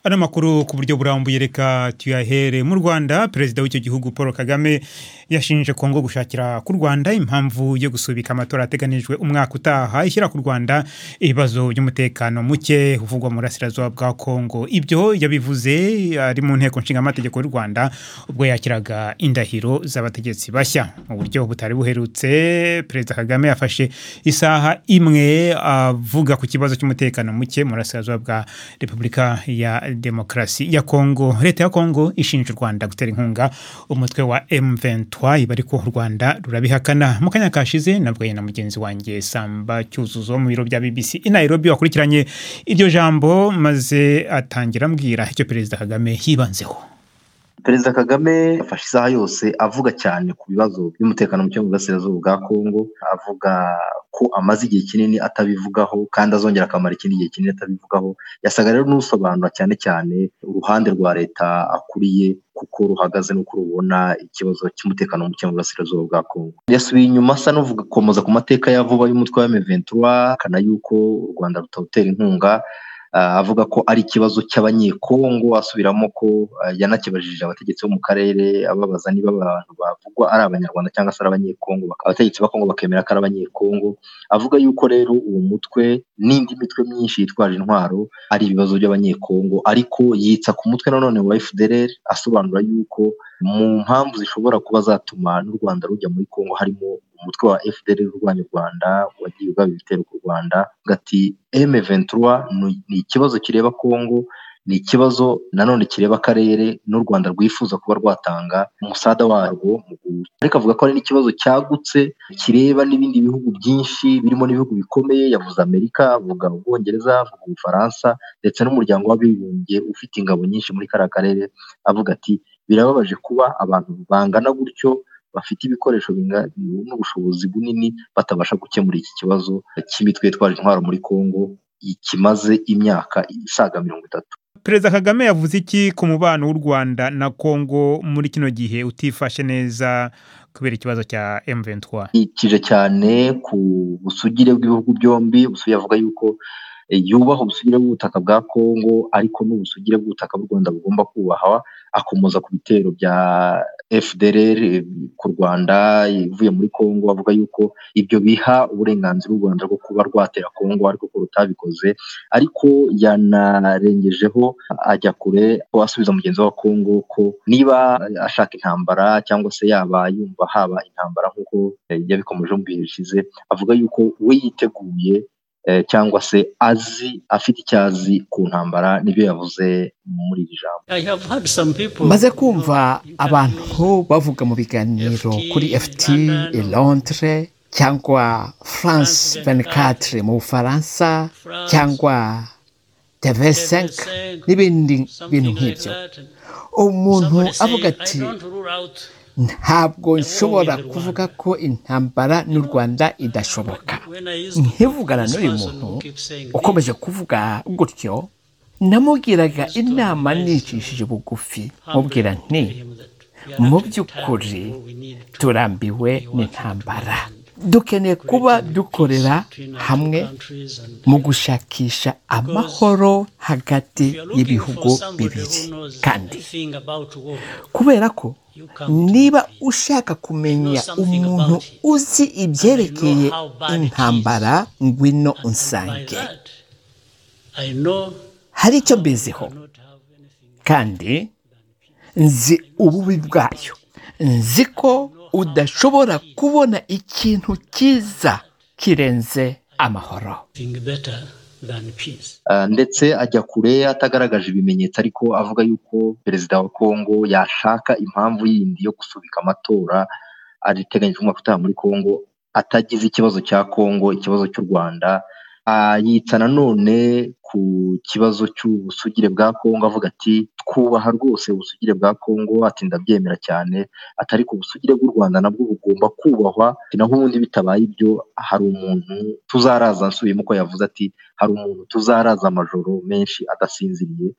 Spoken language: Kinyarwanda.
Ana makuru ku buryo burambuye reka tuyahere mu Rwanda. Perezida w'icyo gihugu Paul Kagame yashinje Kongo gushakira ku Rwanda impamvu yo gusubika amatora ateganijwe umwaka utaha ishyira ku Rwanda ibibazo by'umutekano muke uvugwa mu rasirazuba bwa Kongo. Ibyo yabivuze ari mu nteko nshinga amategeko y'u Rwanda ubwo yakiraga indahiro z'abategetsi bashya mu buryo butari buherutse. Perezida Kagame yafashe isaha imwe avuga ku kibazo cy'umutekano muke mu rasirazuba bwa Repubulika ya Demokarasi ya Kongo. Leta ya Kongo ishinja u Rwanda gutera inkunga umutwe wa M23 bariko u Rwanda rurabihakana. Mu kanya kashize nabwo na mugenzi wanjye Samba Cyuzuzo mu biro bya BBC i Nairobi wakurikiranye iryo jambo maze atangira ambwira icyo Perezida Kagame yibanzeho. Perezida Kagame afashe isaha yose avuga cyane ku bibazo by'umutekano muke mu burasirazuba bwa Kongo, avuga ko amaze igihe kinini atabivugaho kandi azongera akamara ikindi gihe kinini atabivugaho. Yasaga rero n'usobanura cyane cyane uruhande rwa leta akuriye kuko ruhagaze no kurubona ikibazo cy'umutekano muke mu burasirazuba bwa Kongo. Yasubiye inyuma asa n'uvuga komoza ku mateka yavuba y'umutwe wa M23 kana yuko u Rwanda rutawutera inkunga. Avuga ko ari ikibazo cy'abanyekongo, asubiramo ko yanakibajije abategetsi bo mu karere ababaza niba abantu bavugwa ari abanyarwanda cyangwa se ari abanyekongo. Abategetsi ba Kongo bakemera ko ari abanyekongo. Avuga yuko rero uwo mutwe n'indi mitwe myinshi yitwaje intwaro ari ibibazo by'abanyekongo, ariko yitsa ku mutwe nanone wa FDLR, asobanura yuko mu mpamvu zishobora kuba zatuma n'u Rwanda rujya muri Kongo harimo umutwe wa FDLR urwanya u Rwanda wagiye ugaba ibitero ku Rwanda. Gati M23 ni ikibazo kireba Kongo, ni ikibazo nanone kireba akarere n'u Rwanda rwifuza kuba rwatanga umusada warwo. Ariko avuga ko ari n'ikibazo cyagutse kireba n'ibindi bihugu byinshi birimo n'ibihugu bikomeye. Yavuze Amerika, avuga Ubwongereza, avuga Ubufaransa ndetse n'umuryango w'abibumbye ufite ingabo nyinshi muri kara karere. Avuga ati birababaje kuba abantu bangana gutyo bafite ibikoresho n'ubushobozi bunini batabasha gukemura iki kibazo cy'imitwe yitwaje intwaro muri Kongo kimaze imyaka isaga 30. Perezida Kagame yavuze iki ku mubano w'u Rwanda na Kongo muri kino gihe utifashe neza kubera ikibazo cya M23? Ikije cyane ku busugire bw'ibihugu byombi. Busugire avuga yuko yubaho ubusugire bw'ubutaka bwa Kongo ariko n'ubusugire bw'ubutaka bw'u Rwanda bugomba kubahwa. Akomoza ku bitero bya FDLR ku Rwanda ivuye muri Kongo, avuga yuko ibyo biha uburenganzira u Rwanda bwo kuba rwatera Kongo ariko ko rutabikoze. Ariko yanarengejeho ajya kure ko asubiza mugenzi wa Kongo ko niba ashaka intambara cyangwa se yaba yumva haba intambara nk'uko yabikomeje mu bihe bishize, avuga yuko we yiteguye cyangwa se afite icyazi ku ntambara. Nibyo yavuze muri iri jambo. Maze kumva abantu bavuga mu biganiro kuri FT i Londres cyangwa France 24 mu Bufaransa cyangwa TV5 n'ibindi bintu nk'ibyo, umuntu avuga ati ntabwo nshobora kuvuga ko intambara n'u Rwanda idashoboka. Nkivugana n'uyu muntu ukomeje kuvuga gutyo, namubwiraga inama nicishije bugufi, mubwira nti mu by'ukuri turambiwe n'intambara, dukeneye kuba dukorera hamwe mu gushakisha amahoro hagati y'ibihugu bibiri. Kandi kubera ko niba ushaka kumenya umuntu uzi ibyerekeye intambara, ngwino unsange. Hari icyo mbiziho kandi nzi ububi bwayo. Nzi ko udashobora kubona ikintu cyiza kirenze amahoro. Ndetse ajya kure atagaragaje ibimenyetso, ariko avuga yuko perezida wa Kongo yashaka impamvu yindi yo gusubika amatora ariteganyije umwaka utaha muri Kongo atagize ikibazo cya Kongo, ikibazo cy'u Rwanda. Yitsa nanone ku kibazo cy'ubusugire bwa Kongo, avuga ati twubaha rwose ubusugire bwa Kongo, ati ndabyemera cyane, atari ku busugire bw'u Rwanda nabwo bugomba kubahwa. Naho ubundi bitabaye ibyo hari umuntu tuzaraza, nsubiyemo ko yavuze ati hari umuntu tuzaraza amajoro menshi adasinziriye.